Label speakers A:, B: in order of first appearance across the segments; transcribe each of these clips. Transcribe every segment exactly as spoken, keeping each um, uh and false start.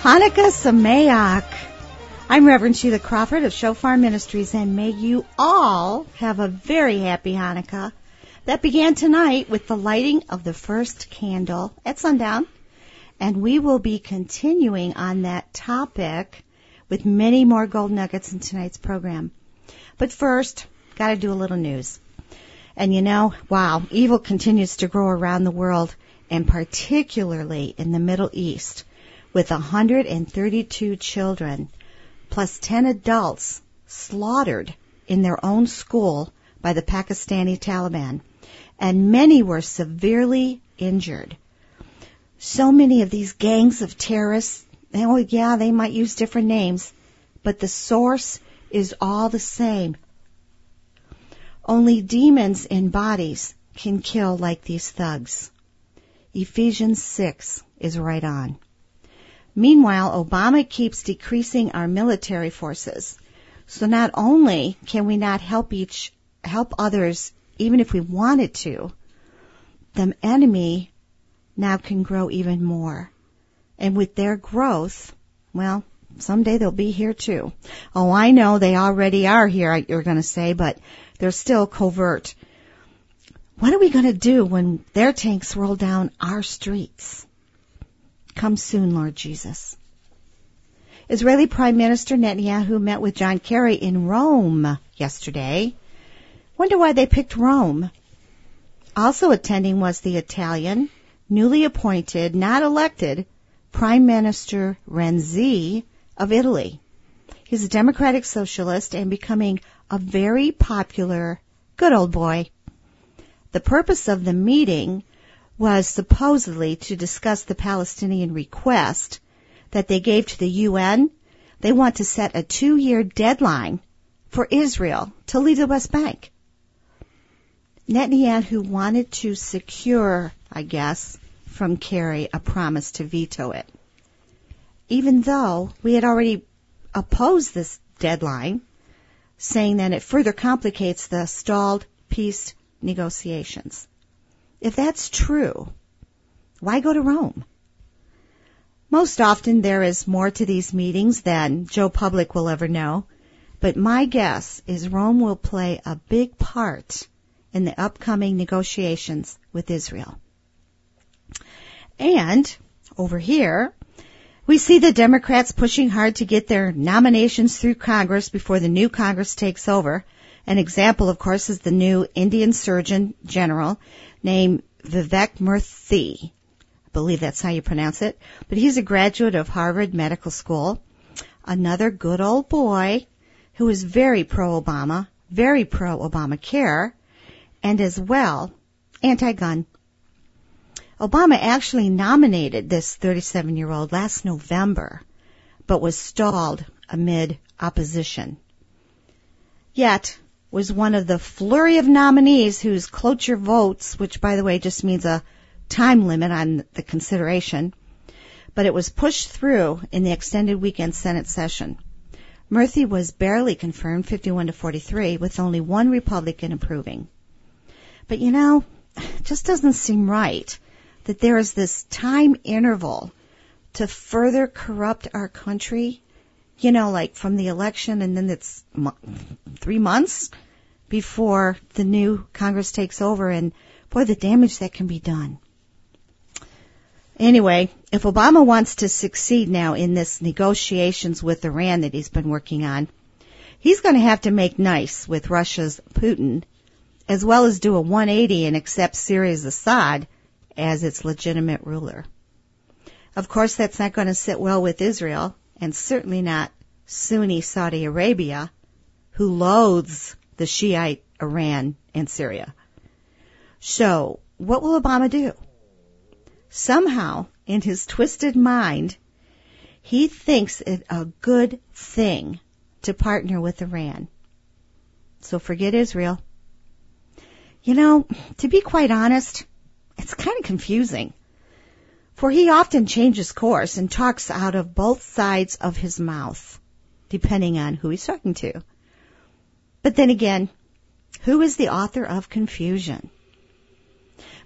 A: Hanukkah Sameach. I'm Reverend Sheila Crawford of Shofar Ministries, and may you all have a very happy Hanukkah. That began tonight with the lighting of the first candle at sundown, and we will be continuing on that topic with many more gold nuggets in tonight's program. But first, got to do a little news. And you know, wow, evil continues to grow around the world, and particularly in the Middle East, with one hundred thirty-two children plus ten adults slaughtered in their own school by the Pakistani Taliban, and many were severely injured. So many of these gangs of terrorists, oh yeah, they might use different names, but the source is all the same. Only demons in bodies can kill like these thugs. Ephesians six is right on. Meanwhile, Obama keeps decreasing our military forces. So not only can we not help each, help others, even if we wanted to, the enemy now can grow even more. And with their growth, well, someday they'll be here too. Oh, I know they already are here, you're going to say, but they're still covert. What are we going to do when their tanks roll down our streets? Come soon, Lord Jesus. Israeli Prime Minister Netanyahu met with John Kerry in Rome yesterday. Wonder why they picked Rome. Also attending was the Italian, newly appointed, not elected, Prime Minister Renzi of Italy. He's a democratic socialist and becoming a very popular good old boy. The purpose of the meeting was supposedly to discuss the Palestinian request that they gave to the U N. They want to set a two-year deadline for Israel to leave the West Bank. Netanyahu wanted to secure, I guess, from Kerry a promise to veto it. Even though we had already opposed this deadline, saying that it further complicates the stalled peace negotiations. If that's true, why go to Rome? Most often there is more to these meetings than Joe Public will ever know, but my guess is Rome will play a big part in the upcoming negotiations with Israel. And over here, we see the Democrats pushing hard to get their nominations through Congress before the new Congress takes over. An example, of course, is the new Indian Surgeon General named Vivek Murthy. I believe that's how you pronounce it. But he's a graduate of Harvard Medical School. Another good old boy who is very pro-Obama, very pro-Obamacare, and as well anti-gun. Obama actually nominated this thirty-seven-year-old last November, but was stalled amid opposition. Yet was one of the flurry of nominees whose cloture votes, which, by the way, just means a time limit on the consideration, but it was pushed through in the extended weekend Senate session. Murthy was barely confirmed, fifty-one to forty-three, with only one Republican approving. But, you know, it just doesn't seem right that there is this time interval to further corrupt our country. You know, like from the election and then it's mo- three months before the new Congress takes over, and boy, the damage that can be done. Anyway, if Obama wants to succeed now in this negotiations with Iran that he's been working on, he's going to have to make nice with Russia's Putin, as well as do a one eighty and accept Syria's Assad as its legitimate ruler. Of course, that's not going to sit well with Israel, and certainly not Sunni Saudi Arabia, who loathes the Shiite Iran and Syria. So, what will Obama do? Somehow, in his twisted mind, he thinks it a good thing to partner with Iran. So forget Israel. You know, to be quite honest, it's kind of confusing. For he often changes course and talks out of both sides of his mouth, depending on who he's talking to. But then again, who is the author of confusion?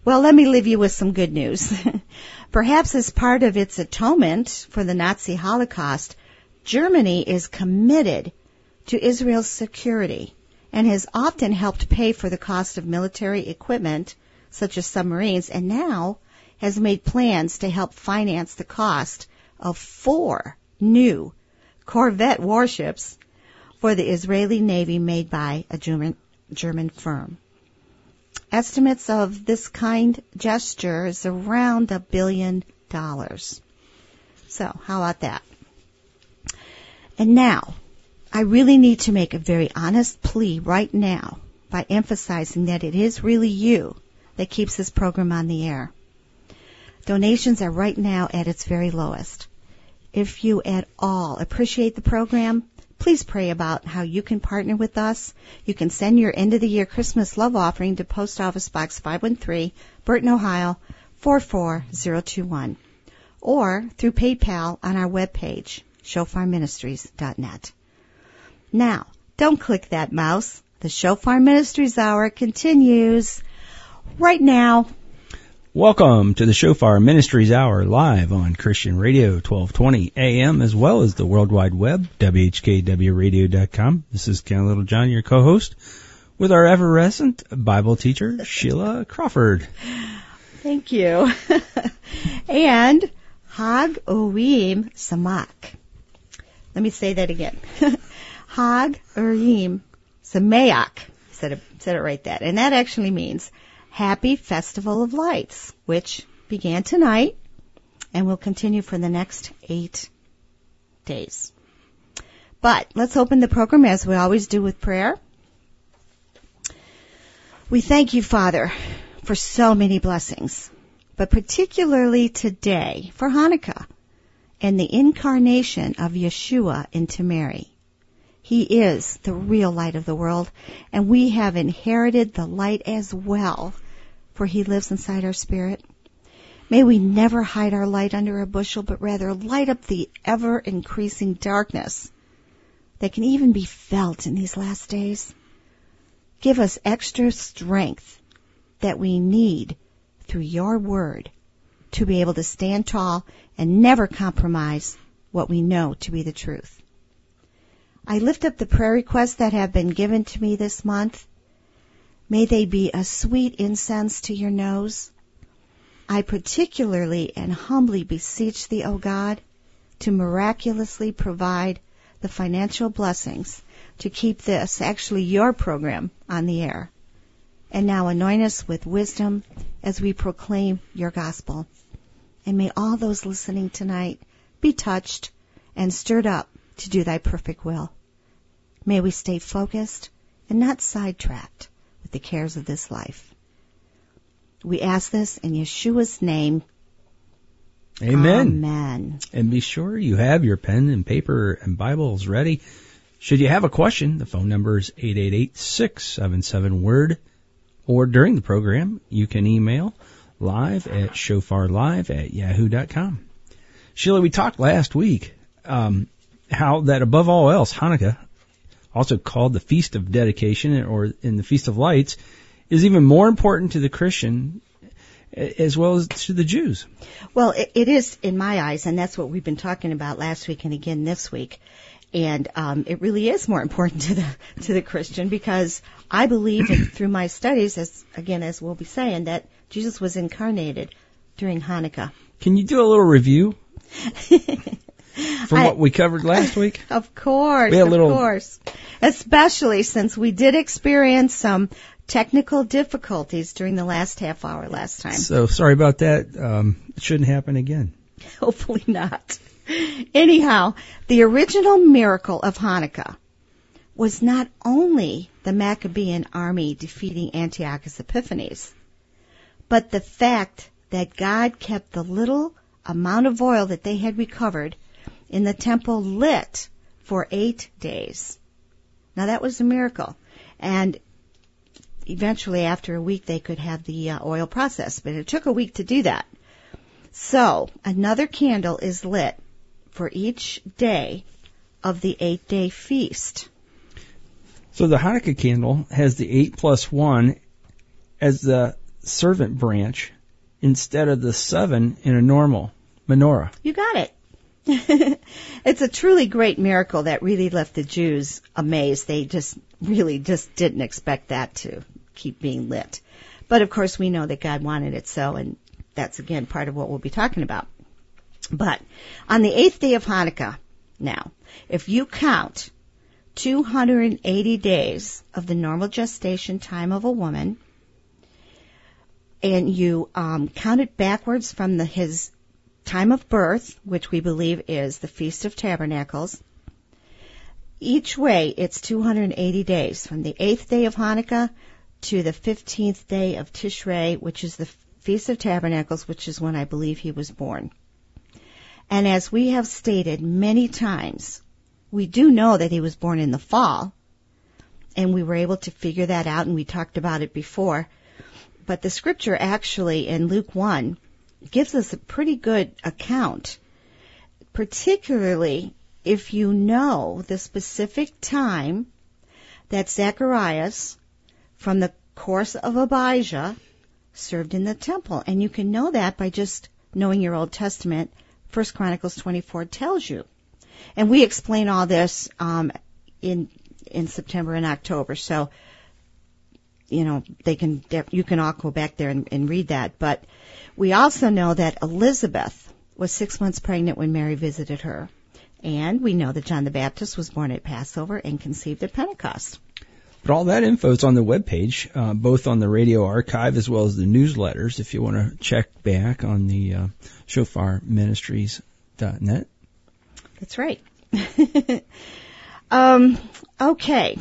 A: Well, let me leave you with some good news. Perhaps as part of its atonement for the Nazi Holocaust, Germany is committed to Israel's security and has often helped pay for the cost of military equipment, such as submarines, and now has made plans to help finance the cost of four new Corvette warships for the Israeli Navy made by a German, German firm. Estimates of this kind gesture is around a billion dollars. So, how about that? And now, I really need to make a very honest plea right now by emphasizing that it is really you that keeps this program on the air. Donations are right now at its very lowest. If you at all appreciate the program, please pray about how you can partner with us. You can send your end-of-the-year Christmas love offering to Post Office Box five one three, Burton, Ohio, four four zero two one, or through PayPal on our webpage, shofar ministries dot net. Now, don't click that mouse. The Shofar Ministries Hour continues right now.
B: Welcome to the Shofar Ministries Hour live on Christian Radio twelve twenty A M as well as the World Wide Web, W H K W radio dot com. This is Ken Littlejohn, your co-host, with our effervescent Bible teacher, Sheila Crawford.
A: Thank you. And Hag Urim Samak. Let me say that again. Hag Urim Sameach. Said it, said it right that. And that actually means Happy Festival of Lights, which began tonight and will continue for the next eight days. But let's open the program as we always do with prayer. We thank you, Father, for so many blessings, but particularly today for Hanukkah and the incarnation of Yeshua into Mary. He is the real light of the world, and we have inherited the light as well, for he lives inside our spirit. May we never hide our light under a bushel, but rather light up the ever-increasing darkness that can even be felt in these last days. Give us extra strength that we need through your word to be able to stand tall and never compromise what we know to be the truth. I lift up the prayer requests that have been given to me this month. May they be a sweet incense to your nose. I particularly and humbly beseech thee, O God, to miraculously provide the financial blessings to keep this, actually your program, on the air. And now anoint us with wisdom as we proclaim your gospel. And may all those listening tonight be touched and stirred up to do thy perfect will. May we stay focused and not sidetracked with the cares of this life. We ask this in Yeshua's name.
B: Amen.
A: Amen.
B: And be sure you have your pen and paper and Bibles ready. Should you have a question, the phone number is eight eight eight, six seven seven, word. Or during the program, you can email live at shofarlive at yahoo dot com. Sheila, we talked last week um, how that above all else, Hanukkah, also called the Feast of Dedication or in the Feast of Lights, is even more important to the Christian as well as to the Jews.
A: Well, it, it is in my eyes, and that's what we've been talking about last week and again this week. And um, it really is more important to the to the Christian because I believe in, through my studies, as again as we'll be saying, that Jesus was incarnated during Hanukkah.
B: Can you do a little review from
A: I,
B: what we covered last week?
A: Of course,
B: we had a
A: of
B: little...
A: course. Especially since we did experience some technical difficulties during the last half hour last time.
B: So sorry about that. Um, it shouldn't happen again.
A: Hopefully not. Anyhow, the original miracle of Hanukkah was not only the Maccabean army defeating Antiochus Epiphanes, but the fact that God kept the little amount of oil that they had recovered in the temple lit for eight days. Now that was a miracle. And eventually after a week they could have the uh, oil processed, but it took a week to do that. So another candle is lit for each day of the eight-day feast.
B: So the Hanukkah candle has the eight plus one as the servant branch instead of the seven in a normal menorah.
A: You got it. It's a truly great miracle that really left the Jews amazed. They just really just didn't expect that to keep being lit. But of course we know that God wanted it so, and that's again part of what we'll be talking about. But on the eighth day of Hanukkah, now, if you count two hundred eighty days of the normal gestation time of a woman, and you um, count it backwards from the, his time of birth, which we believe is the Feast of Tabernacles, each way it's two hundred eighty days, from the eighth day of Hanukkah to the fifteenth day of Tishrei, which is the Feast of Tabernacles, which is when I believe he was born. And as we have stated many times, we do know that he was born in the fall, and we were able to figure that out, and we talked about it before. But the scripture actually in Luke one gives us a pretty good account, particularly if you know the specific time that Zacharias, from the course of Abijah, served in the temple. And you can know that by just knowing your Old Testament. First Chronicles twenty-four tells you. And we explain all this um, in in September and October. So, you know, they can you can all go back there and, and read that. But we also know that Elizabeth was six months pregnant when Mary visited her. And we know that John the Baptist was born at Passover and conceived at Pentecost.
B: But all that info is on the webpage, uh, both on the radio archive as well as the newsletters, if you want to check back on the uh, shofar ministries dot net.
A: That's right. um, okay.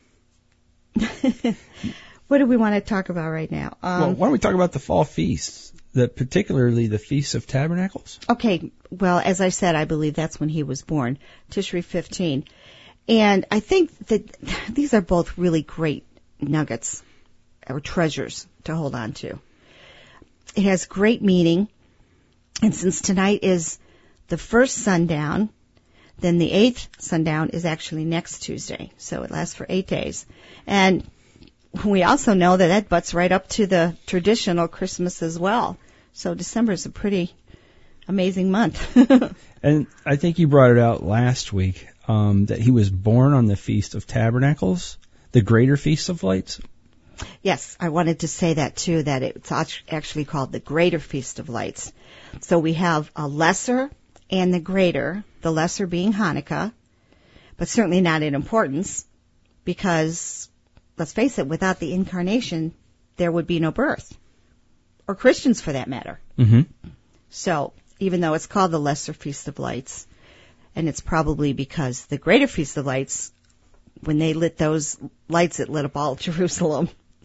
A: What do we want to talk about right now? Um,
B: well, why don't we talk about the fall feasts, the, particularly the Feast of Tabernacles?
A: Okay. Well, as I said, I believe that's when he was born, Tishri fifteen. And I think that these are both really great nuggets or treasures to hold on to. It has great meaning. And since tonight is the first sundown, then the eighth sundown is actually next Tuesday. So it lasts for eight days. And we also know that that butts right up to the traditional Christmas as well. So December is a pretty amazing month.
B: And I think you brought it out last week. Um, that he was born on the Feast of Tabernacles, the Greater Feast of Lights?
A: Yes, I wanted to say that too, that it's actually called the Greater Feast of Lights. So we have a lesser and the greater, the lesser being Hanukkah, but certainly not in importance, because, let's face it, without the incarnation, there would be no birth, or Christians for that matter.
B: Mm-hmm.
A: So even though it's called the Lesser Feast of Lights, and it's probably because the Greater Feast of Lights, when they lit those lights, it lit up all Jerusalem.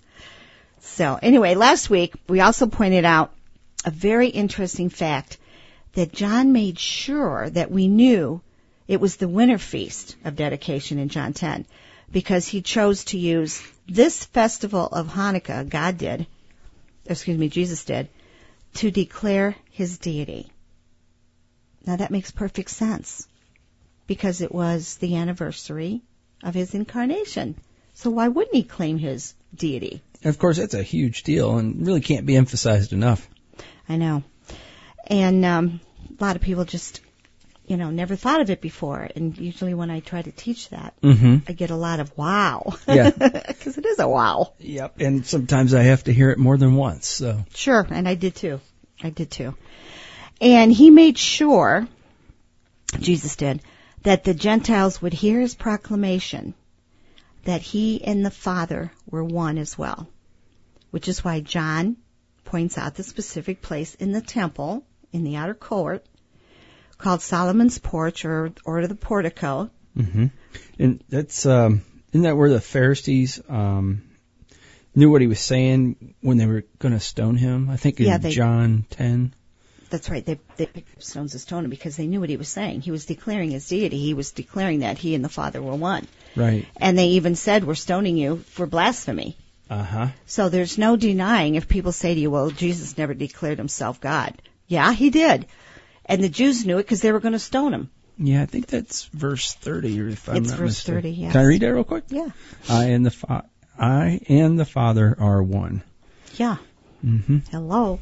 A: So anyway, last week we also pointed out a very interesting fact that John made sure that we knew it was the winter feast of dedication in John ten, because he chose to use this festival of Hanukkah, God did, excuse me, Jesus did, to declare his deity. Now that makes perfect sense, because it was the anniversary of his incarnation. So why wouldn't he claim his deity?
B: And of course, that's a huge deal and really can't be emphasized enough.
A: I know. And um, a lot of people just, you know, never thought of it before. And usually when I try to teach that,
B: mm-hmm.
A: I get a lot of wow.
B: Yeah.
A: Because it is a wow.
B: Yep. And sometimes I have to hear it more than once. So
A: Sure. And I did too. I did too. And he made sure, Jesus did, that the Gentiles would hear his proclamation that he and the Father were one as well, which is why John points out the specific place in the temple, in the outer court, called Solomon's Porch or, or the portico.
B: Mm-hmm. And that's, um, isn't that where the Pharisees um, knew what he was saying when they were going to stone him? I think in
A: yeah, they,
B: John ten.
A: That's right. They, they picked up stones to stone him because they knew what he was saying. He was declaring his deity. He was declaring that he and the Father were one.
B: Right.
A: And they even said, we're stoning you for blasphemy.
B: Uh-huh.
A: So there's no denying if people say to you, well, Jesus never declared himself God. Yeah, he did. And the Jews knew it because they were going to stone him.
B: Yeah, I think that's verse thirty, or if I'm
A: it's
B: not
A: verse
B: mistaken.
A: thirty, yes.
B: Can I read that real quick?
A: Yeah.
B: I and the fa- I and the Father are one.
A: Yeah.
B: Mm-hmm.
A: Hello.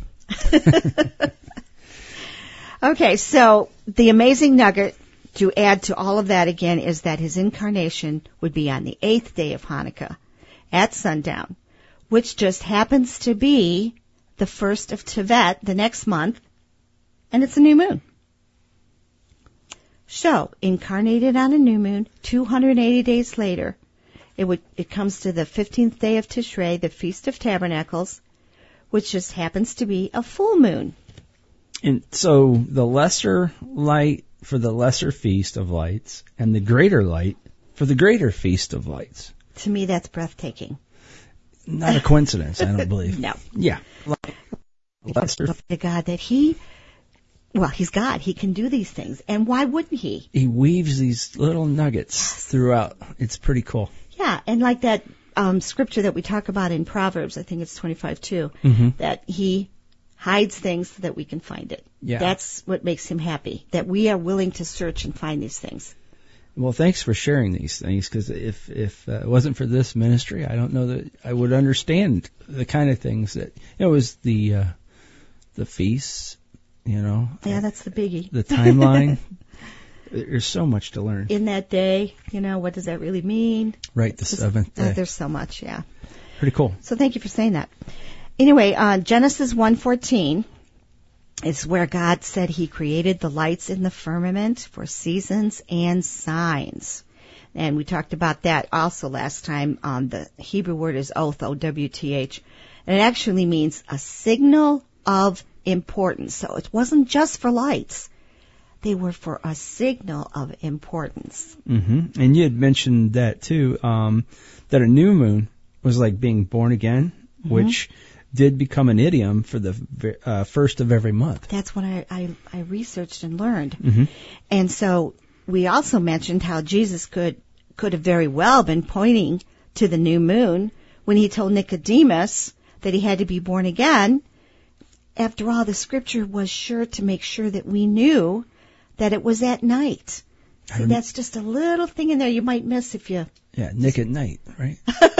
A: Okay, so the amazing nugget to add to all of that again is that his incarnation would be on the eighth day of Hanukkah at sundown, which just happens to be the first of Tevet, the next month, and it's a new moon. So, incarnated on a new moon, two hundred eighty days later, it would it comes to the fifteenth day of Tishrei, the Feast of Tabernacles, which just happens to be a full moon.
B: And so the lesser light for the lesser feast of lights and the greater light for the greater feast of lights.
A: To me, that's breathtaking.
B: Not a coincidence, I don't believe.
A: No.
B: Yeah. Lesser.
A: To God that he, well, he's God. He can do these things. And why wouldn't he?
B: He weaves these little nuggets throughout. It's pretty cool.
A: Yeah, and like that um, scripture that we talk about in Proverbs, I think it's twenty-five two,
B: Mm-hmm.
A: that he hides things so that we can find it.
B: Yeah.
A: That's what makes him happy, that we are willing to search and find these things.
B: Well, thanks for sharing these things, because if if uh, it wasn't for this ministry, I don't know that I would understand the kind of things that, you know, it was the uh, the feasts, you know.
A: Yeah, that's the biggie.
B: The timeline. There's so much to learn.
A: In that day, you know, what does that really mean?
B: Right, the seventh day.
A: Uh, there's so much, yeah.
B: Pretty cool.
A: So thank you for saying that. Anyway, uh, Genesis one fourteen is where God said he created the lights in the firmament for seasons and signs. And we talked about that also last time. Um, the Hebrew word is oth, O W T H. And it actually means a signal of importance. So it wasn't just for lights. They were for a signal of importance.
B: Mm-hmm. And you had mentioned that too, um, that a new moon was like being born again, mm-hmm. which did become an idiom for the uh, first of every month.
A: That's what I, I, I researched and learned.
B: Mm-hmm.
A: And so we also mentioned how Jesus could could have very well been pointing to the new moon when he told Nicodemus that he had to be born again. After all, the scripture was sure to make sure that we knew that it was at night. See, that's just a little thing in there you might miss if you...
B: Yeah, Nick at night, right?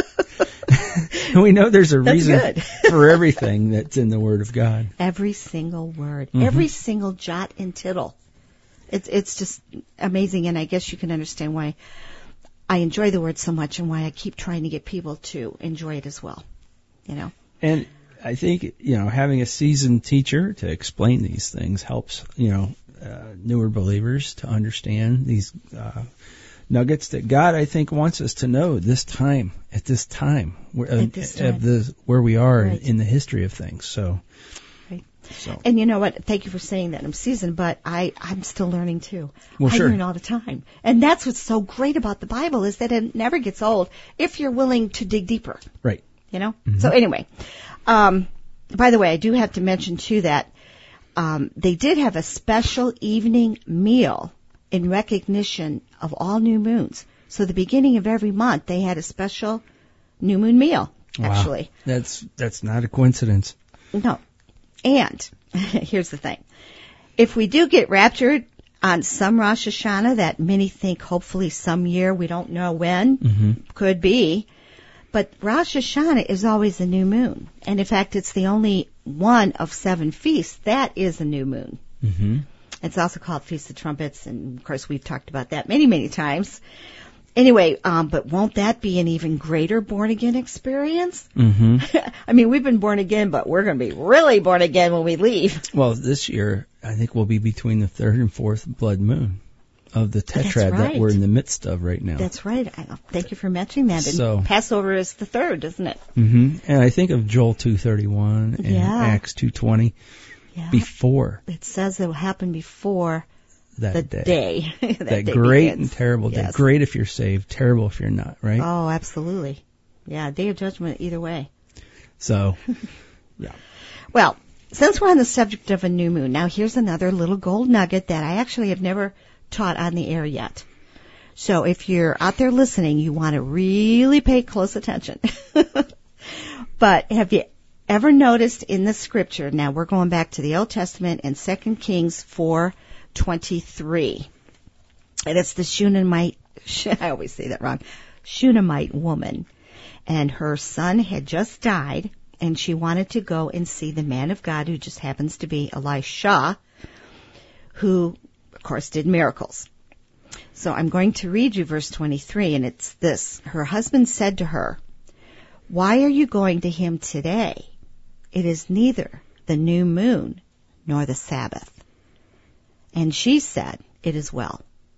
B: We know there's a
A: That's
B: reason
A: good.
B: for everything that's in the Word of God.
A: Every single word,
B: Mm-hmm.
A: every single jot and tittle. It's it's just amazing, and I guess you can understand why I enjoy the Word so much and why I keep trying to get people to enjoy it as well. You know.
B: And I think, you know, having a seasoned teacher to explain these things helps, you know, uh, newer believers to understand these uh, nuggets that God, I think, wants us to know this time, at this time, where,
A: At this time.
B: Of the, where we are
A: Right.
B: in the history of things. So,
A: Right.
B: so.
A: And you know what? Thank you for saying that. I'm seasoned, but I, I'm still learning too.
B: Well,
A: I
B: sure.
A: learn all the time. And that's what's so great about the Bible is that it never gets old if you're willing to dig deeper.
B: Right.
A: You know?
B: Mm-hmm.
A: So anyway, um, by the way, I do have to mention too that um, they did have a special evening meal in recognition of all new moons. So the beginning of every month, they had a special new moon meal, actually.
B: Wow. That's, that's not a coincidence.
A: No. And here's the thing. If we do get raptured on some Rosh Hashanah that many think hopefully some year, we don't know when,
B: Mm-hmm.
A: could be, but Rosh Hashanah is always a new moon. And in fact, it's the only one of seven feasts that is a new moon.
B: Mm-hmm.
A: It's also called Feast of Trumpets, and of course we've talked about that many, many times. Anyway, um, but won't that be an even greater born-again experience?
B: Mm-hmm.
A: I mean, we've been born again, but we're going to be really born again when we leave.
B: Well, this year, I think we'll be between the third and fourth blood moon of the tetrad
A: That's right.
B: that we're in the midst of right now.
A: That's right. I, thank you for mentioning that. And
B: So-
A: Passover is the third, isn't it?
B: Mm-hmm. And I think of Joel two thirty-one and
A: Yeah.
B: Acts two twenty
A: Yeah.
B: before
A: It says it will happen before
B: that
A: the
B: day.
A: day. that
B: That
A: day
B: great
A: begins.
B: and terrible day.
A: Yes.
B: Great if you're saved, terrible if you're not, right?
A: Oh, absolutely. Yeah, day of judgment either way.
B: So, yeah.
A: Well, since we're on the subject of a new moon, now here's another little gold nugget that I actually have never taught on the air yet. So if you're out there listening, you want to really pay close attention. But have you ever noticed in the scripture, now we're going back to the Old Testament in Second Kings four twenty-three, and it's the Shunammite, I always say that wrong, Shunammite woman, and her son had just died, and she wanted to go and see the man of God, who just happens to be Elisha, who, of course, did miracles. So I'm going to read you verse twenty-three, and it's this. Her husband said to her, "Why are you going to him today? It is neither the new moon nor the Sabbath." And she said, "It is well."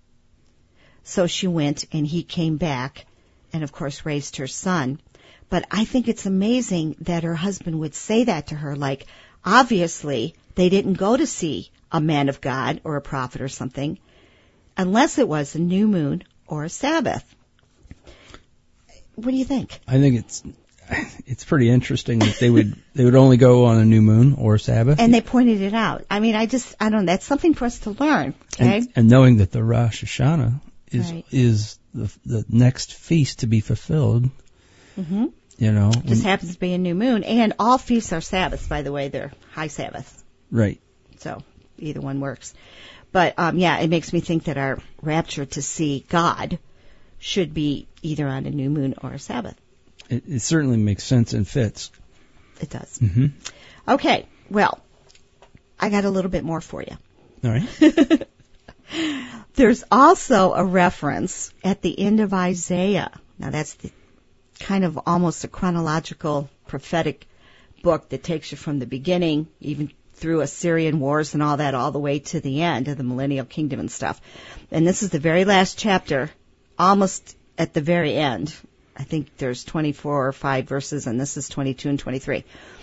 A: So she went, and he came back and, of course, raised her son. But I think it's amazing that her husband would say that to her. Like, obviously, they didn't go to see a man of God or a prophet or something, unless it was a new moon or a Sabbath. What do you think?
B: I think it's it's pretty interesting that they would they would only go on a new moon or a Sabbath.
A: And they pointed it out. I mean, I just, I don't know. That's something for us to learn. Okay.
B: And, and knowing that the Rosh Hashanah is
A: Right.
B: is the the next feast to be fulfilled.
A: Mm-hmm.
B: You know,
A: Just
B: when-
A: happens to be a new moon. And all feasts are Sabbaths, by the way. They're high Sabbath.
B: right.
A: So either one works. But, um, yeah, it makes me think that our rapture to see God should be either on a new moon or a Sabbath.
B: It, it certainly makes sense and fits.
A: It does.
B: Mm-hmm.
A: Okay, well, I got a little bit more for you.
B: All right.
A: There's also a reference at the end of Isaiah. Now, that's the kind of almost a chronological prophetic book that takes you from the beginning, even through Assyrian wars and all that, all the way to the end of the millennial kingdom and stuff. And this is the very last chapter, almost at the very end. I think there's twenty-four or five verses, and this is twenty-two and twenty-three.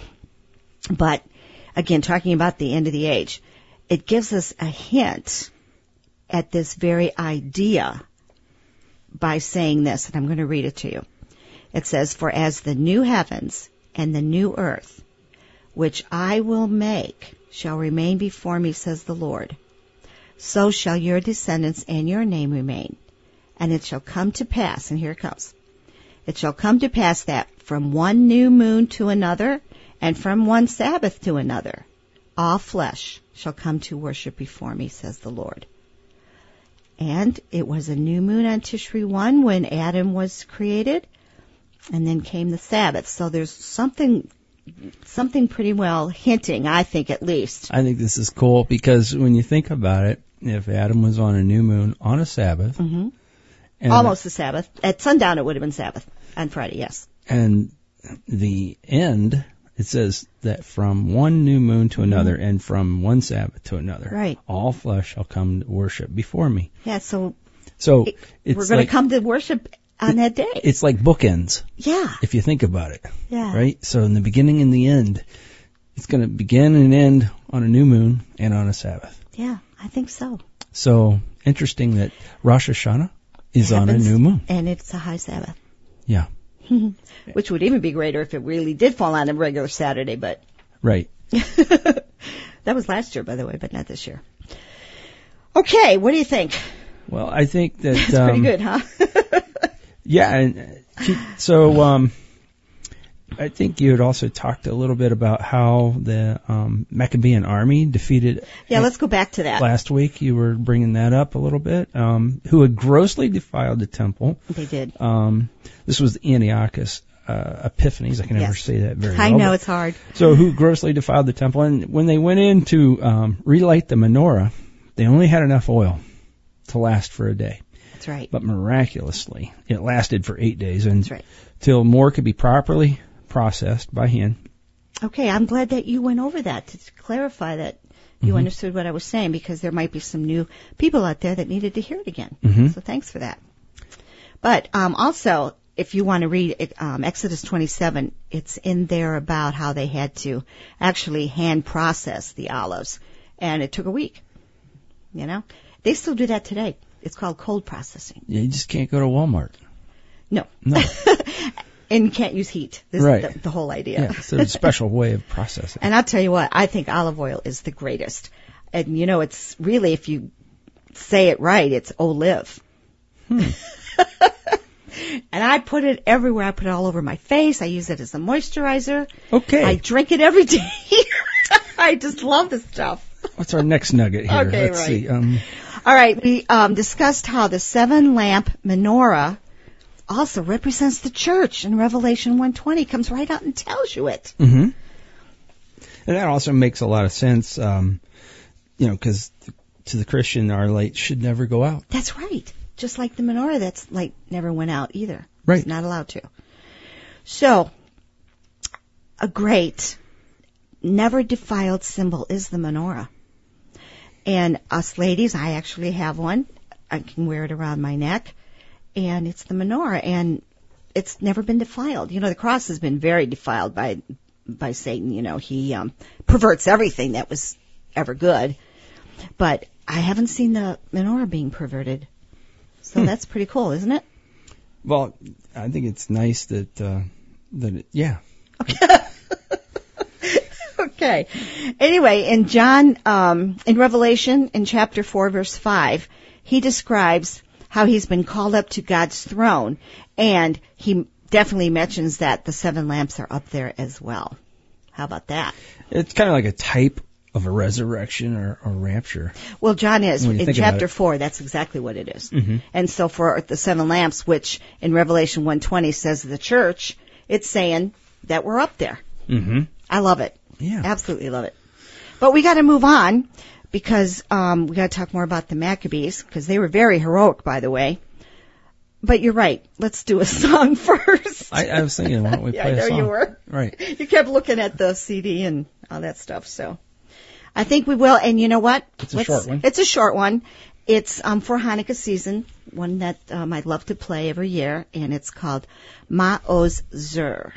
A: But, again, talking about the end of the age, it gives us a hint at this very idea by saying this, and I'm going to read it to you. It says, "For as the new heavens and the new earth, which I will make, shall remain before me, says the Lord, so shall your descendants and your name remain. And it shall come to pass," and here it comes, "it shall come to pass that from one new moon to another, and from one Sabbath to another, all flesh shall come to worship before me, says the Lord." And it was a new moon on Tishri one when Adam was created, and then came the Sabbath. So there's something something pretty well hinting, I think at least.
B: I think this is cool because when you think about it, if Adam was on a new moon on a Sabbath,
A: hmm
B: and,
A: Almost the Sabbath. At sundown it would have been Sabbath. On Friday, yes.
B: and the end, it says that from one new moon to another and from one Sabbath to another,
A: Right.
B: all flesh shall come to worship before me.
A: Yeah, so
B: So
A: it,
B: it's
A: we're going
B: like,
A: to come to worship on that day.
B: It's like bookends,
A: Yeah.
B: if you think about it,
A: Yeah.
B: right? So in the beginning and the end, it's going to begin and end on a new moon and on a Sabbath.
A: Yeah, I think so.
B: So interesting that Rosh Hashanah is
A: It
B: on a
A: happens,
B: new moon.
A: And it's a high Sabbath.
B: Yeah,
A: Which would even be greater if it really did fall on a regular Saturday, but
B: right.
A: that was last year, by the way, but not this year. Okay, what do you think?
B: Well, I think that
A: It's
B: um,
A: pretty good, huh?
B: Yeah, and uh, so um, I think you had also talked a little bit about how the um, Maccabean army defeated.
A: Yeah, let's go back to that.
B: Last week, you were bringing that up a little bit. Um, who had grossly defiled the temple.
A: They did.
B: Um, this was Antiochus uh, Epiphanes. I can never
A: Yes.
B: say that very
A: I
B: well.
A: know
B: but-
A: it's hard.
B: So who grossly defiled the temple. And when they went in to um, relight the menorah, they only had enough oil to last for a day.
A: That's right.
B: But miraculously, it lasted for eight days. And
A: That's right.
B: till more could be properly processed by hand.
A: Okay, I'm glad that you went over that to clarify that you
B: Mhm.
A: understood what I was saying, because there might be some new people out there that needed to hear it again.
B: Mhm.
A: So thanks for that. But um, also, if you want to read it, um, Exodus twenty-seven, it's in there about how they had to actually hand process the olives, and it took a week. You know, they still do that today. It's called cold processing.
B: You just can't go to Walmart.
A: No.
B: No.
A: And you can't use heat. This
B: Right.
A: is the, the whole idea.
B: Yeah, it's a special way of processing.
A: And I'll tell you what, I think olive oil is the greatest. And you know, it's really, if you say it right, it's olive.
B: Hmm.
A: And I put it everywhere. I put it all over my face. I use it as a moisturizer.
B: Okay.
A: I drink it every day. I just love the stuff.
B: What's our next nugget here?
A: Okay,
B: Let's
A: right.
B: see. Um,
A: All right, we um, discussed how the seven lamp menorah also represents the church in Revelation one twenty. Comes right out and tells you it.
B: Mm-hmm. And that also makes a lot of sense, um, you know, because to the Christian, our light should never go out.
A: That's right. Just like the menorah, that's light never went out either.
B: Right.
A: It's not allowed to. So, a great, never defiled symbol is the menorah. And us ladies, I actually have one. I can wear it around my neck. And it's the menorah. And it's never been defiled. You know, the cross has been very defiled by by Satan. You know, he um, perverts everything that was ever good. But I haven't seen the menorah being perverted. So hmm. that's pretty cool, isn't it?
B: Well, I think it's nice that, uh, that it, yeah.
A: Okay. Okay. Anyway, in John, um, in Revelation, in chapter four, verse five, he describes how he's been called up to God's throne, and he definitely mentions that the seven lamps are up there as well. How about that?
B: It's kind of like a type of a resurrection or, or rapture.
A: Well, John is. In chapter four, that's exactly what it is.
B: Mm-hmm.
A: And so for the seven lamps, which in Revelation one twenty says the church, it's saying that we're up there.
B: Mm-hmm.
A: I love it.
B: Yeah.
A: Absolutely love it. But we got to move on because um, we got to talk more about the Maccabees because they were very heroic, by the way. But you're right. Let's do a song first.
B: I, I was thinking, why don't we
A: yeah,
B: play
A: I know
B: a song?
A: You were.
B: Right.
A: You kept looking at the C D and all that stuff, so I think we will. And you know what?
B: It's a
A: Let's,
B: short one.
A: It's a short one. It's um, for Hanukkah season, one that um, I'd love to play every year, and it's called Ma'oz Zur.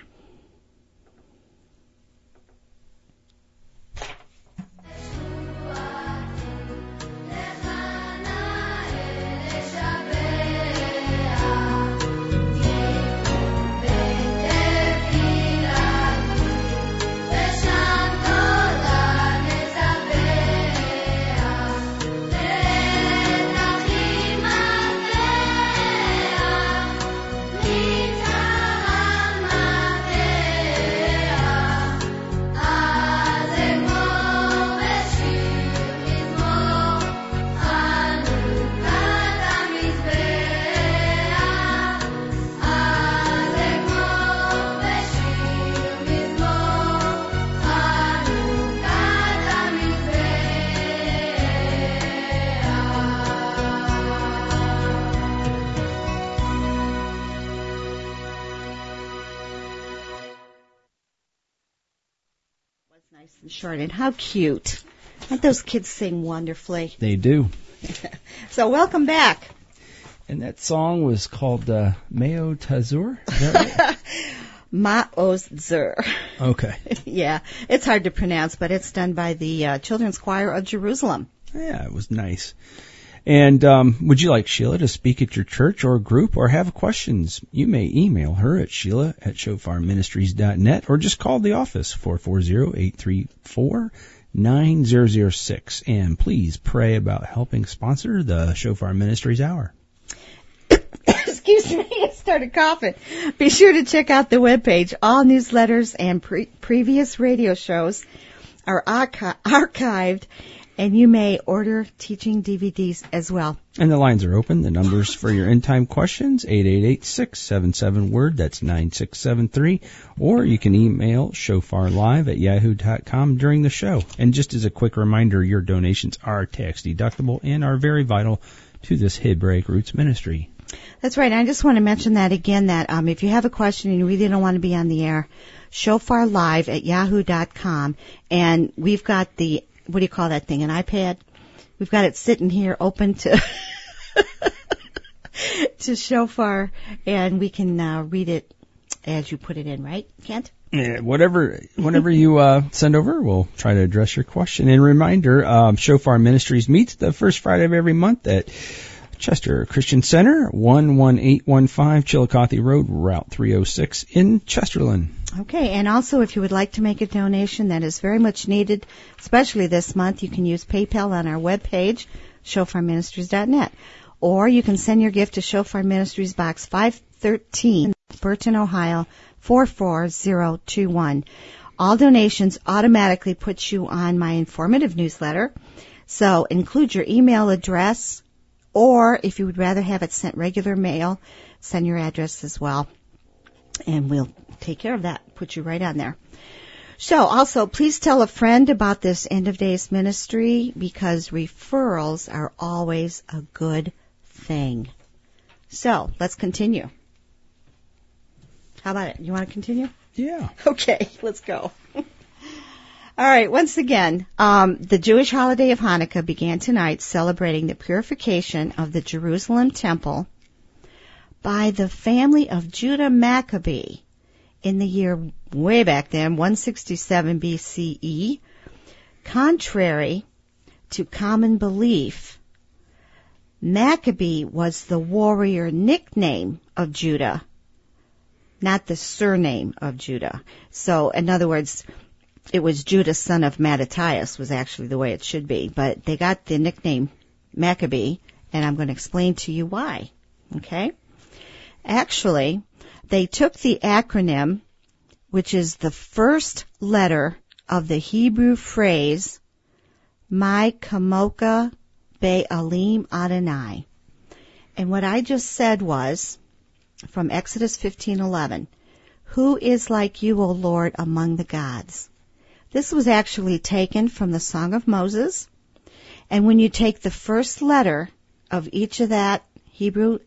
A: Nice and short, and how cute. Don't those kids sing wonderfully?
B: They do.
A: So welcome back.
B: And that song was called uh, Ma'oz Zur? Is that right?
A: Ma'oz Zur.
B: Okay.
A: Yeah, it's hard to pronounce, but it's done by the uh, Children's Choir of Jerusalem.
B: Yeah, it was nice. And um, would you like Sheila to speak at your church or group or have questions? You may email her at Sheila at shofar ministries dot net or just call the office, four four zero, eight three four, nine zero zero six. And please pray about helping sponsor the Shofar Ministries Hour.
A: Excuse me, I started coughing. Be sure to check out the webpage. All newsletters and pre- previous radio shows are archi- archived. And you may order teaching D V Ds as well.
B: And the lines are open. The numbers for your end-time questions, eight eight eight, six seven seven, word. That's nine six seven three. Or you can email shofarlive at yahoo dot com during the show. And just as a quick reminder, your donations are tax-deductible and are very vital to this Hebraic Roots ministry.
A: That's right. I just want to mention that again, that um, if you have a question and you really don't want to be on the air, shofarlive at yahoo dot com. And we've got the... What do you call that thing? An iPad? We've got it sitting here open to to Shofar, and we can uh, read it as you put it in, right, Kent?
B: Yeah, whatever, whatever you uh, send over, we'll try to address your question. And reminder, um, Shofar Ministries meets the first Friday of every month at Chester Christian Center, one one eight one five Chillicothe Road, Route three oh six in Chesterland.
A: Okay, and also if you would like to make a donation that is very much needed, especially this month, you can use PayPal on our webpage, shofar ministries dot net. Or you can send your gift to Shofar Ministries Box five thirteen, Burton, Ohio, four four zero two one. All donations automatically put you on my informative newsletter, so include your email address or if you would rather have it sent regular mail, send your address as well, and we'll take care of that, put you right on there. So also, please tell a friend about this End of Days ministry, because referrals are always a good thing. So, let's continue. How about it? You want to continue?
B: Yeah.
A: Okay, let's go. All right, once again, um, the Jewish holiday of Hanukkah began tonight, celebrating the purification of the Jerusalem temple by the family of Judah Maccabee in the year way back then, one sixty-seven B C E. Contrary to common belief, Maccabee was the warrior nickname of Judah, not the surname of Judah. So, in other words, it was Judah, son of Mattathias, was actually the way it should be. But they got the nickname Maccabee, and I'm going to explain to you why. Okay? Actually, they took the acronym, which is the first letter of the Hebrew phrase, My Kamoka Be'alim Adonai. And what I just said was, from Exodus fifteen eleven, Who is like you, O Lord, among the gods? This was actually taken from the Song of Moses. And when you take the first letter of each of that Hebrew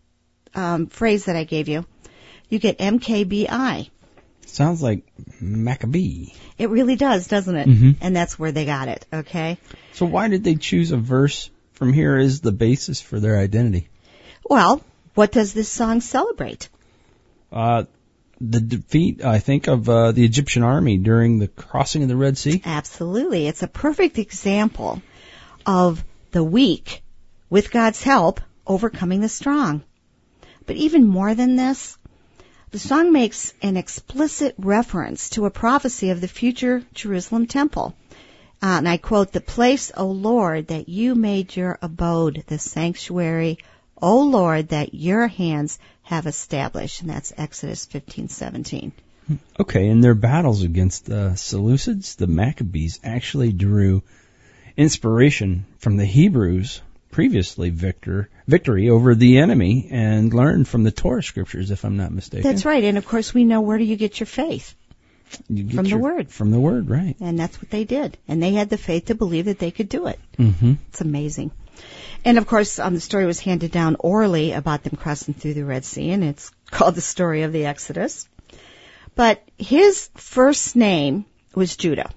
A: um, phrase that I gave you, you get M K B I.
B: Sounds like Maccabee.
A: It really does, doesn't it?
B: Mm-hmm.
A: And that's where they got it, okay?
B: So why did they choose a verse from here as the basis for their identity?
A: Well, what does this song celebrate?
B: Uh, the defeat, I think, of uh, the Egyptian army during the crossing of the Red Sea.
A: Absolutely. It's a perfect example of the weak, with God's help, overcoming the strong. But even more than this, the song makes an explicit reference to a prophecy of the future Jerusalem temple. Uh, and I quote, The place, O Lord, that you made your abode, the sanctuary, O Lord, that your hands have established. And that's Exodus fifteen seventeen.
B: Okay, in their battles against the Seleucids, the Maccabees actually drew inspiration from the Hebrews' previously victor victory over the enemy and learned from the Torah scriptures, if I'm not mistaken.
A: That's right. And of course we know, where do you get your faith?
B: You get
A: from
B: your,
A: the Word.
B: From the Word, right.
A: And that's what they did. And they had the faith to believe that they could do it.
B: Mm-hmm.
A: It's amazing. And of course, um, the story was handed down orally about them crossing through the Red Sea, and it's called the story of the Exodus. But his first name was Judah.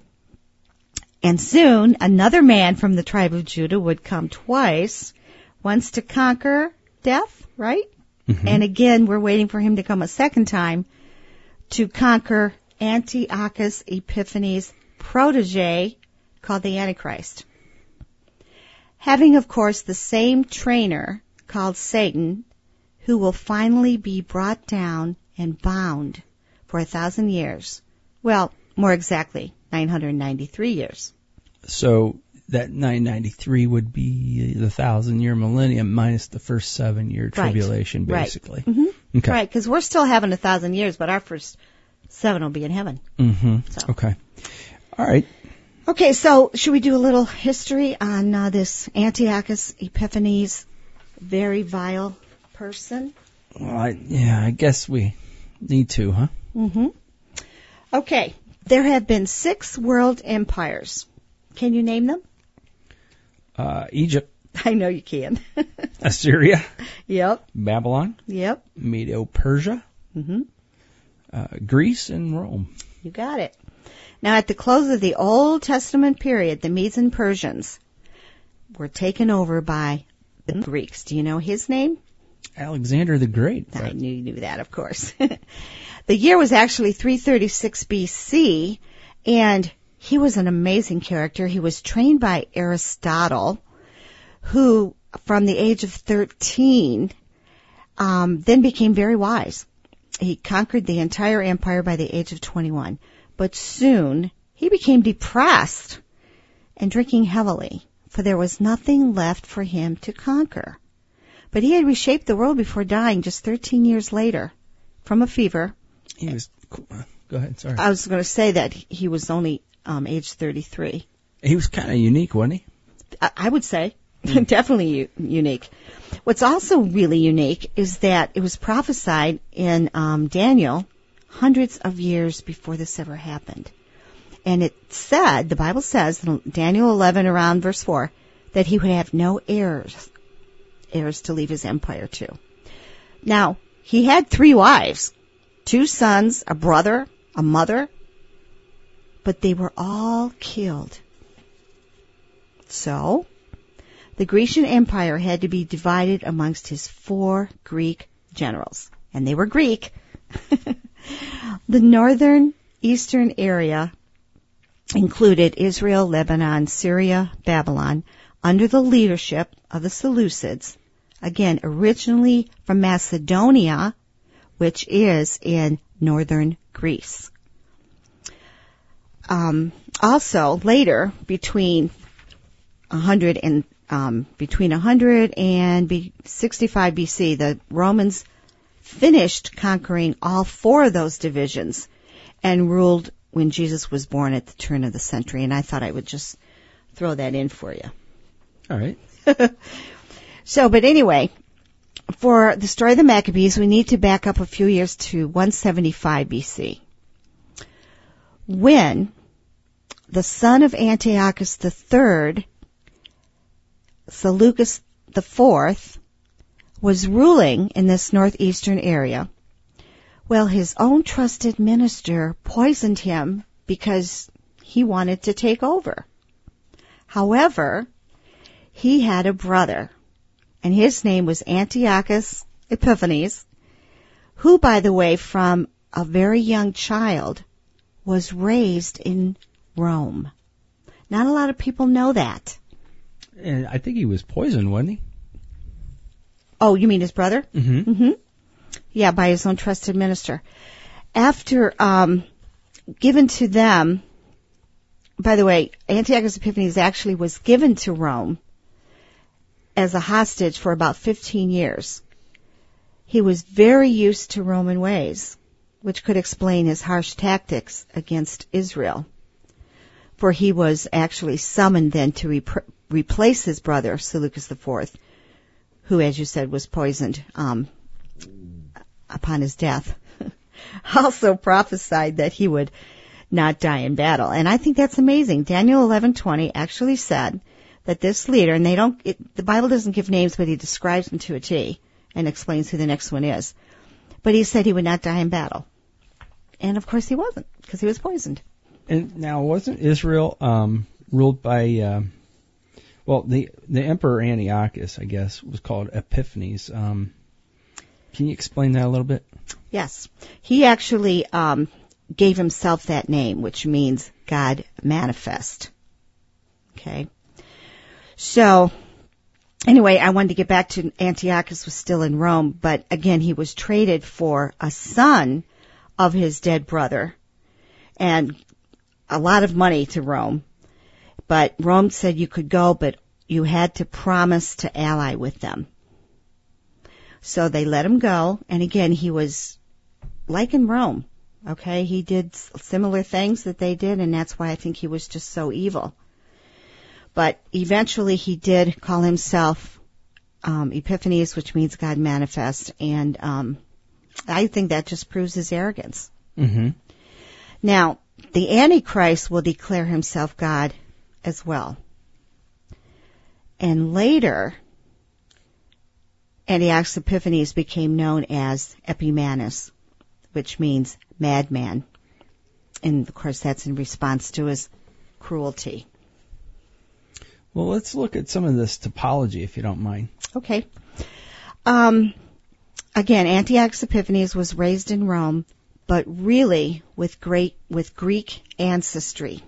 A: And soon, another man from the tribe of Judah would come twice, once to conquer death, right?
B: Mm-hmm.
A: And again, we're waiting for him to come a second time to conquer Antiochus Epiphanes' protege, called the Antichrist. Having, of course, the same trainer, called Satan, who will finally be brought down and bound for a thousand years. Well, more exactly, nine hundred ninety-three years.
B: So that nine ninety-three would be the thousand-year millennium minus the first seven-year tribulation,
A: right.
B: basically.
A: Right, mm-hmm.
B: Okay.
A: Right, because we're still having a thousand years, but our first seven will be in heaven.
B: Mm-hmm.
A: So.
B: Okay. All right.
A: Okay, so should we do a little history on uh, this Antiochus Epiphanes, very vile person?
B: Well, I, yeah, I guess we need to, huh?
A: Mm-hmm. Okay, there have been six world empires. Can you name them?
B: Uh, Egypt.
A: I know you can.
B: Assyria.
A: Yep.
B: Babylon.
A: Yep.
B: Medo-Persia.
A: Mm-hmm.
B: Uh, Greece and Rome.
A: You got it. Now, at the close of the Old Testament period, the Medes and Persians were taken over by the Greeks. Do you know his name?
B: Alexander the Great.
A: I knew you knew that, of course. The year was actually three thirty-six B C, and he was an amazing character. He was trained by Aristotle, who, from the age of thirteen, um, then became very wise. He conquered the entire empire by the age of twenty-one. But soon, he became depressed and drinking heavily, for there was nothing left for him to conquer. But he had reshaped the world before dying just thirteen years later from a fever.
B: He was, go ahead, sorry.
A: I was going to say that he was only um, age thirty-three.
B: He was kind of unique, wasn't he?
A: I, I would say. Mm. Definitely u- unique. What's also really unique is that it was prophesied in um, Daniel hundreds of years before this ever happened. And it said, the Bible says, in Daniel eleven around verse four, that he would have no heirs, heirs to leave his empire to. Now, he had three wives, two sons, a brother, a mother, but they were all killed. So, the Grecian Empire had to be divided amongst his four Greek generals. And they were Greek. The northern eastern area included Israel, Lebanon, Syria, Babylon, under the leadership of the Seleucids, again, originally from Macedonia, which is in northern Greece. Um, also, later, between one hundred and um, between one hundred and sixty-five B C, the Romans finished conquering all four of those divisions and ruled when Jesus was born at the turn of the century. And I thought I would just throw that in for you.
B: All right.
A: So, but anyway, for the story of the Maccabees, we need to back up a few years to one seventy-five B C, when the son of Antiochus the third, Seleucus the fourth, was ruling in this northeastern area. Well, his own trusted minister poisoned him because he wanted to take over. However, he had a brother, and his name was Antiochus Epiphanes, who, by the way, from a very young child, was raised in Rome. Not a lot of people know that.
B: And I think he was poisoned, wasn't he?
A: Oh, you mean his brother?
B: Mm-hmm.
A: Mm-hmm. Yeah, by his own trusted minister. After um, given to them, by the way, Antiochus Epiphanes actually was given to Rome as a hostage for about fifteen years. He was very used to Roman ways, which could explain his harsh tactics against Israel. For he was actually summoned then to rep- replace his brother, Seleucus the fourth, who, as you said, was poisoned um, upon his death. Also prophesied that he would not die in battle. And I think that's amazing. Daniel eleven twenty actually said that this leader, and they don't, it, the Bible doesn't give names, but he describes them to a T and explains who the next one is. But he said he would not die in battle. And of course he wasn't, because he was poisoned.
B: And now, wasn't Israel um, ruled by, uh, well, the the Emperor Antiochus, I guess, was called Epiphanes. Um, can you explain that a little bit?
A: Yes. He actually um, gave himself that name, which means God manifest. Okay. So, anyway, I wanted to get back to Antiochus was still in Rome, but again, he was traded for a son of his dead brother and a lot of money to Rome. But Rome said you could go, but you had to promise to ally with them. So they let him go, and again, he was like in Rome. Okay, he did similar things that they did, and that's why I think he was just so evil. But eventually he did call himself um, Epiphanes, which means God manifest, and um, I think that just proves his arrogance.
B: Mm-hmm.
A: Now, the Antichrist will declare himself God as well. And later, Antiochus Epiphanes became known as Epimanes, which means madman. And, of course, that's in response to his cruelty.
B: Well, let's look at some of this topology, if you don't mind.
A: Okay. Um, again, Antiochus Epiphanes was raised in Rome, but really with great with Greek ancestry.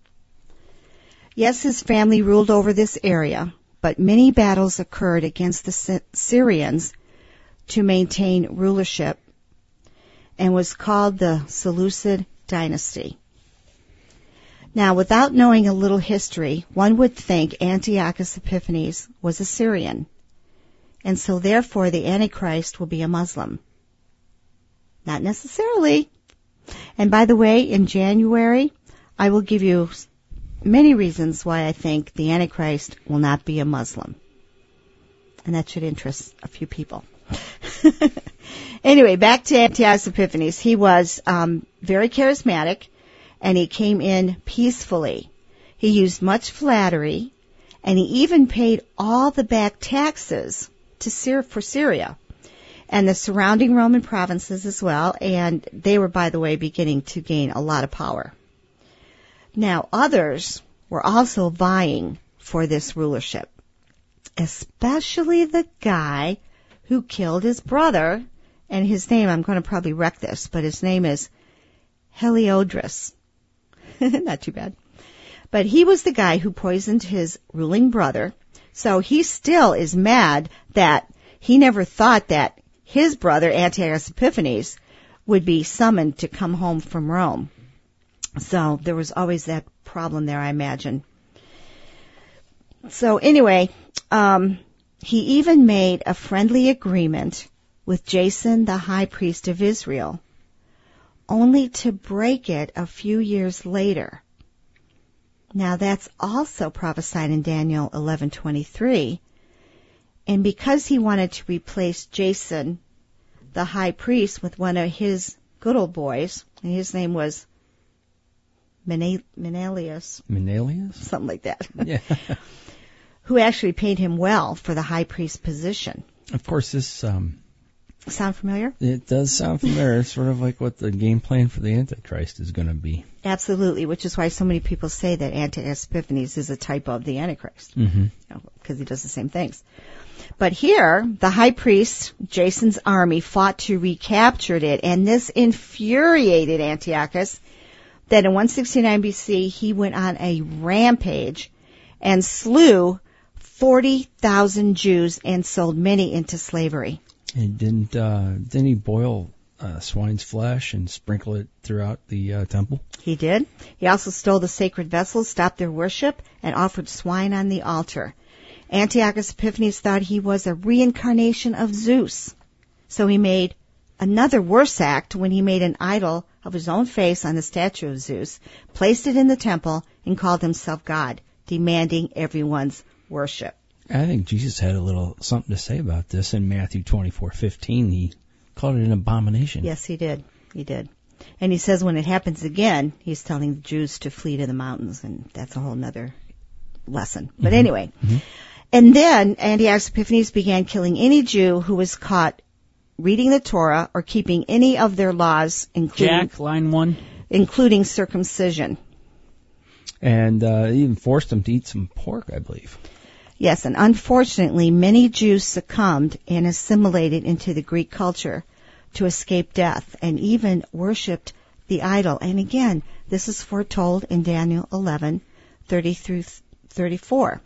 A: Yes, his family ruled over this area, but many battles occurred against the Syrians to maintain rulership, and was called the Seleucid dynasty. Now, without knowing a little history, one would think Antiochus Epiphanes was a Syrian, and so therefore the Antichrist will be a Muslim. Not necessarily. And by the way, in January, I will give you many reasons why I think the Antichrist will not be a Muslim. And that should interest a few people. Anyway, back to Antiochus Epiphanes. He was um, very charismatic, and he came in peacefully. He used much flattery, and he even paid all the back taxes to Syria, for Syria and the surrounding Roman provinces as well, and they were, by the way, beginning to gain a lot of power. Now, others were also vying for this rulership, especially the guy who killed his brother, and his name, I'm going to probably wreck this, but his name is Heliodorus. Not too bad. But he was the guy who poisoned his ruling brother, so he still is mad that he never thought that his brother, Antiochus Epiphanes, would be summoned to come home from Rome. So there was always that problem there, I imagine. So anyway, um, he even made a friendly agreement with Jason, the high priest of Israel, only to break it a few years later. Now that's also prophesied in Daniel eleven twenty-three. And because he wanted to replace Jason, the high priest, with one of his good old boys, and his name was Menalius.
B: Menalius?
A: Something like that.
B: Yeah.
A: Who actually paid him well for the high priest position.
B: Of course, this... Um,
A: sound familiar?
B: It does sound familiar. It's sort of like what the game plan for the Antichrist is going to be.
A: Absolutely, which is why so many people say that Antiochus Epiphanes is a type of the Antichrist.
B: Mm-hmm.
A: You know, because he does the same things. But here, the high priest, Jason's army, fought to recapture it, and this infuriated Antiochus that in one sixty-nine B C he went on a rampage and slew forty thousand Jews and sold many into slavery.
B: And didn't uh, didn't he boil uh, swine's flesh and sprinkle it throughout the uh, temple?
A: He did. He also stole the sacred vessels, stopped their worship, and offered swine on the altar. Antiochus Epiphanes thought he was a reincarnation of Zeus. So he made another worse act when he made an idol of his own face on the statue of Zeus, placed it in the temple, and called himself God, demanding everyone's worship.
B: I think Jesus had a little something to say about this in Matthew twenty-four fifteen. He called it an abomination.
A: Yes, he did. He did. And he says when it happens again, he's telling the Jews to flee to the mountains, and that's a whole nother lesson. But
B: mm-hmm.
A: anyway,
B: mm-hmm.
A: And then Antiochus Epiphanes began killing any Jew who was caught reading the Torah or keeping any of their laws, including
C: Jack, line one,
A: including circumcision.
B: And uh, even forced them to eat some pork, I believe.
A: Yes, and unfortunately, many Jews succumbed and assimilated into the Greek culture to escape death, and even worshipped the idol. And again, this is foretold in Daniel eleven thirty through thirty-four.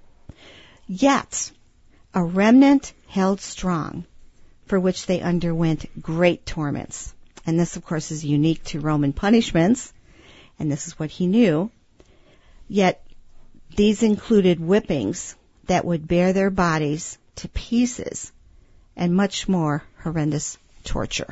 A: Yet, a remnant held strong, for which they underwent great torments. And this, of course, is unique to Roman punishments, and this is what he knew. Yet, these included whippings that would bear their bodies to pieces, and much more horrendous torture.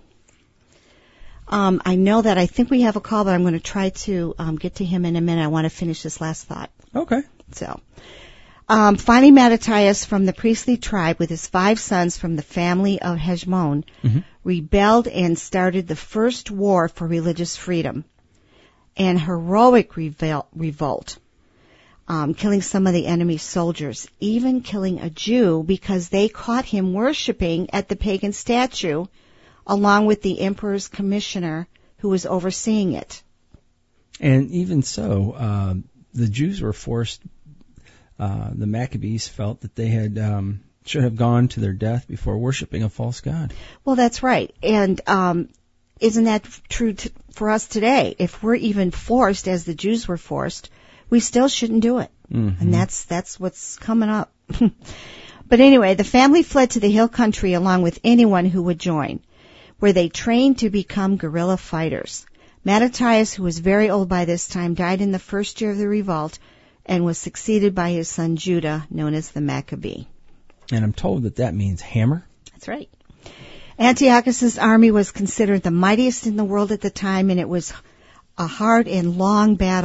A: Um, I know that I think we have a call, but I'm going to try to um, get to him in a minute. I want to finish this last thought.
B: Okay.
A: So, um, finally, Mattathias from the priestly tribe with his five sons from the family of Heshmon
B: mm-hmm.
A: rebelled and started the first war for religious freedom. An heroic revolt, revolt um, killing some of the enemy's soldiers, even killing a Jew because they caught him worshiping at the pagan statue along with the emperor's commissioner who was overseeing it.
B: And even so, uh, the Jews were forced, uh, the Maccabees felt that they had um, should have gone to their death before worshiping a false god.
A: Well, that's right. And um, isn't that true t- for us today? If we're even forced, as the Jews were forced, we still shouldn't do it.
B: Mm-hmm.
A: And that's that's what's coming up. But anyway, the family fled to the hill country along with anyone who would join, where they trained to become guerrilla fighters. Mattathias, who was very old by this time, died in the first year of the revolt and was succeeded by his son Judah, known as the Maccabee.
B: And I'm told that that means hammer.
A: That's right. Antiochus's army was considered the mightiest in the world at the time, and it was a hard and long battle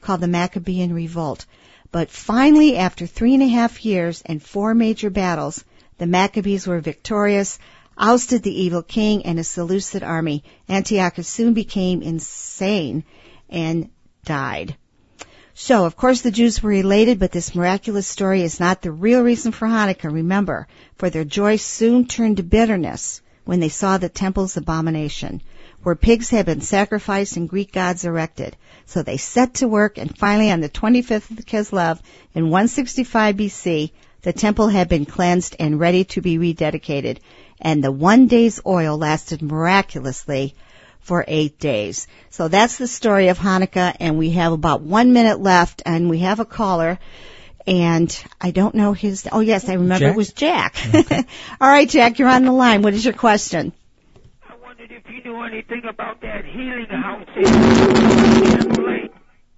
A: called the Maccabean Revolt. But finally, after three and a half years and four major battles, the Maccabees were victorious, ousted the evil king and his Seleucid army. Antiochus soon became insane and died. So, of course, the Jews were elated, but this miraculous story is not the real reason for Hanukkah, remember, for their joy soon turned to bitterness when they saw the temple's abomination, where pigs had been sacrificed and Greek gods erected. So they set to work, and finally on the twenty-fifth of Kislev in one sixty-five B C, the temple had been cleansed and ready to be rededicated, and the one day's oil lasted miraculously for eight days. So that's the story of Hanukkah, and we have about one minute left, and we have a caller, and I don't know his, oh yes, I remember
B: Jack?
A: It was Jack. Okay. All right, Jack, you're on the line. What is your question?
C: I wondered if you knew anything about that healing house in Lake.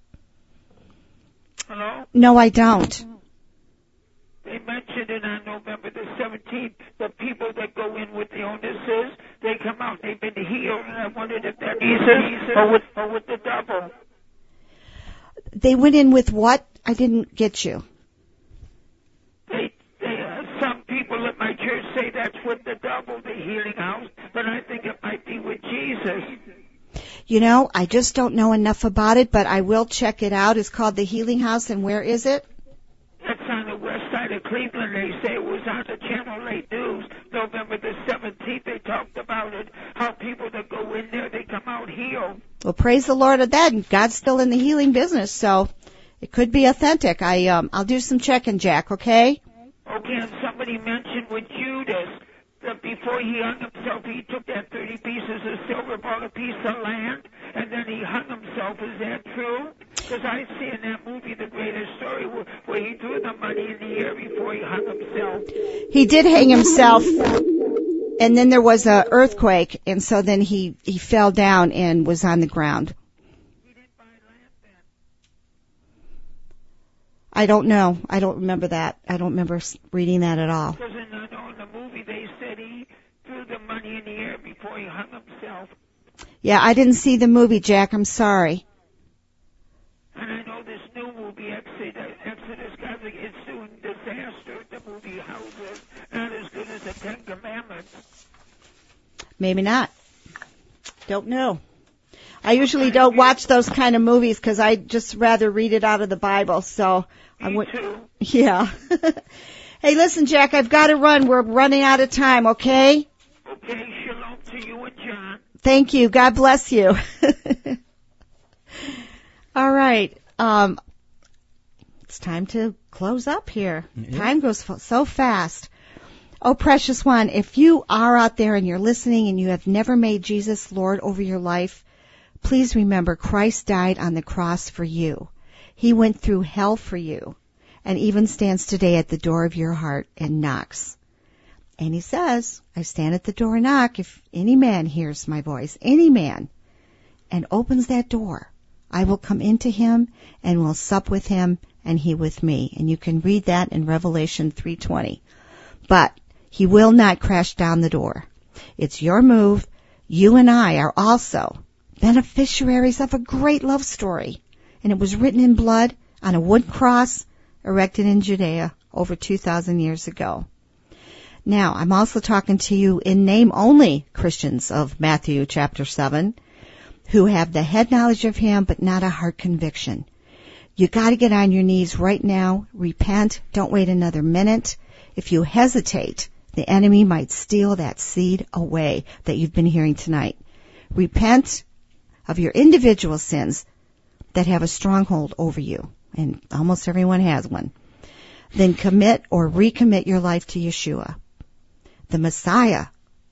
C: Hello?
A: No, I don't.
C: They mentioned it on November the seventeenth, the people that go in with the illnesses, they come out, they've been healed, and I wondered if that Jesus or with, or with the devil.
A: They went in with what? I didn't get you.
C: They, they, uh, some people at my church say that's with the devil, the healing house, but I think it might be with Jesus.
A: You know, I just don't know enough about it, but I will check it out. It's called the Healing House, and where is it?
C: That's on the west side of Cleveland. They say it was on the Channel eight News, November the seventeenth. They talked about it, how people that go in there, they come out healed.
A: Well, praise the Lord of that. And God's still in the healing business, so it could be authentic. I, um, I'll do some checking, Jack, okay?
C: Okay, and somebody mentioned with Judas that before he hung himself, he took that thirty pieces of silver, bought a piece of land, and then he hung himself. Is that true? Because I see in that movie, The Greatest Story, where, where he threw the money in the air before he hung himself.
A: He did hang himself, and then there was a earthquake, and so then he, he fell down and was on the ground.
C: He didn't buy land then.
A: I don't know. I don't remember that. I don't remember reading that at all.
C: Because in, the, in the movie, they said he threw the money in the air before he hung himself.
A: Yeah, I didn't see the movie, Jack. I'm sorry.
C: And I know this new movie, Exodus, Exodus God, it's doing disaster. The movie houses not as good as the Ten Commandments.
A: Maybe not. Don't know. I usually don't watch those kind of movies because I just rather read it out of the Bible. So I
C: Me
A: would.
C: too.
A: Yeah. Hey, listen, Jack. I've got to run. We're running out of time. Okay.
C: Okay, shalom to you and John.
A: Thank you. God bless you. All right. Um, it's time to close up here.
B: Yeah.
A: Time goes f- so fast. Oh, precious one, if you are out there and you're listening and you have never made Jesus Lord over your life, please remember Christ died on the cross for you. He went through hell for you and even stands today at the door of your heart and knocks. And he says, I stand at the door and knock. If any man hears my voice, any man, and opens that door, I will come into him and will sup with him and he with me. And you can read that in Revelation three twenty. But he will not crash down the door. It's your move. You and I are also beneficiaries of a great love story. And it was written in blood on a wood cross erected in Judea over two thousand years ago. Now, I'm also talking to you in name only, Christians of Matthew chapter seven, who have the head knowledge of him but not a heart conviction. You got to get on your knees right now. Repent. Don't wait another minute. If you hesitate, the enemy might steal that seed away that you've been hearing tonight. Repent of your individual sins that have a stronghold over you, and almost everyone has one. Then commit or recommit your life to Yeshua, the Messiah,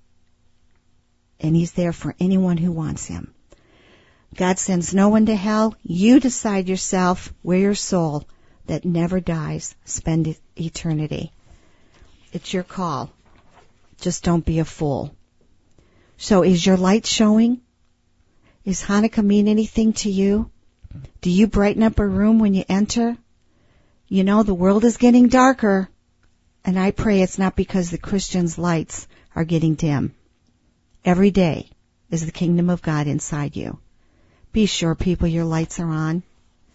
A: and he's there for anyone who wants him. God sends no one to hell. You decide yourself where your soul that never dies spend eternity. It's your call. Just don't be a fool. So is your light showing? Does Hanukkah mean anything to you? Do you brighten up a room when you enter? You know, the world is getting darker, and I pray it's not because the Christians' lights are getting dim. Every day is the kingdom of God inside you. Be sure, people, your lights are on.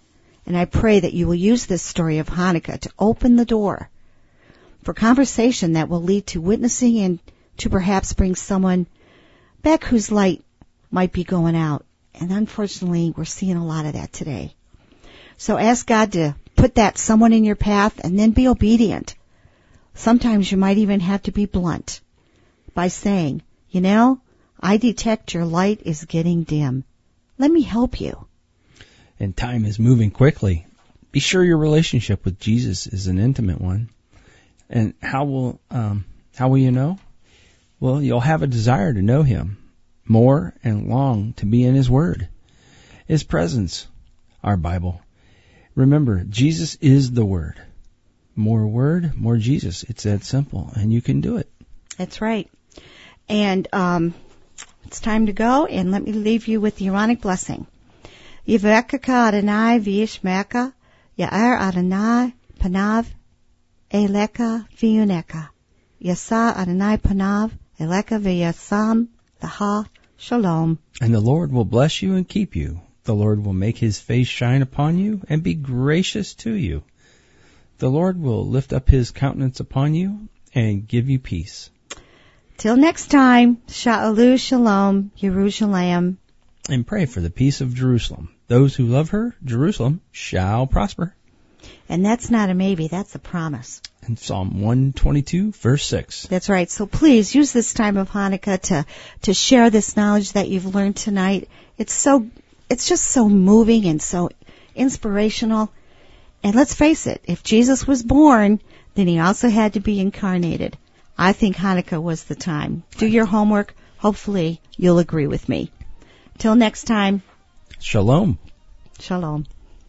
A: And I pray that you will use this story of Hanukkah to open the door for conversation that will lead to witnessing and to perhaps bring someone back whose light might be going out. And unfortunately, we're seeing a lot of that today. So ask God to put that someone in your path and then be obedient. Sometimes you might even have to be blunt by saying, you know, I detect your light is getting dim. Let me help you.
B: And time is moving quickly. Be sure your relationship with Jesus is an intimate one. And how will um, how will you know? Well, you'll have a desire to know Him more and long to be in His Word, His presence, our Bible. Remember, Jesus is the Word. More Word, more Jesus. It's that simple, and you can do it.
A: That's right. And um, it's time to go, and let me leave you with the Aaronic blessing. Yivekaka Adonai v'yishmeka, Ya'er Adonai panav eleka v'yuneka. Yasa Adonai panav eleka v'yasam laha shalom.
B: And the Lord will bless you and keep you. The Lord will make His face shine upon you and be gracious to you. The Lord will lift up His countenance upon you and give you peace.
A: Till next time, Sha'alu Shalom, Yerushalayim.
B: And pray for the peace of Jerusalem. Those who love her, Jerusalem, shall prosper.
A: And that's not a maybe, that's a promise.
B: In Psalm one twenty-two, verse six.
A: That's right. So please use this time of Hanukkah to, to share this knowledge that you've learned tonight. It's so, it's just so moving and so inspirational. And let's face it, if Jesus was born, then He also had to be incarnated. I think Hanukkah was the time. Do your homework. Hopefully you'll agree with me. Till next time.
B: Shalom.
A: Shalom.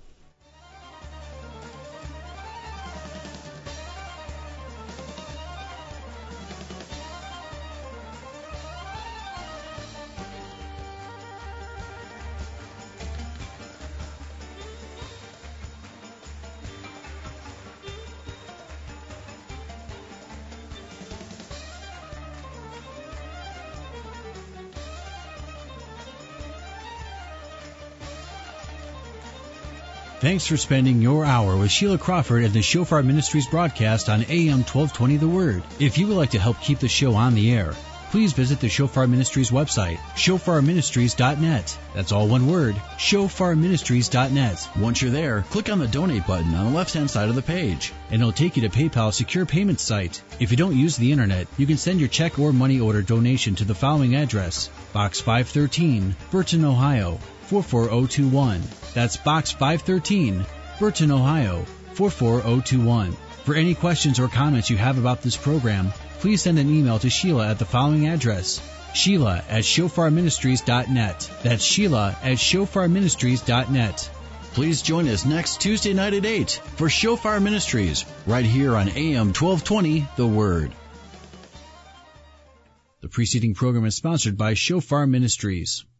D: Thanks for spending your hour with Sheila Crawford and the Shofar Ministries broadcast on A M twelve twenty The Word. If you would like to help keep the show on the air, please visit the Shofar Ministries website, shofar ministries dot net. That's all one word, shofar ministries dot net.
E: Once you're there, click on the donate button on the left-hand side of the page.
D: And it'll take you to PayPal's secure payment site. If you don't use the internet, you can send your check or money order donation to the following address, Box five thirteen, Burton, Ohio, four four zero two one. That's Box five thirteen, Burton, Ohio, four four zero two one. For any questions or comments you have about this program, please send an email to Sheila at the following address, Sheila at shofar ministries dot net. That's Sheila at shofar ministries dot net.
E: Please join us next Tuesday night at eight for Shofar Ministries, right here on A M twelve twenty, The Word.
D: The preceding program is sponsored by Shofar Ministries.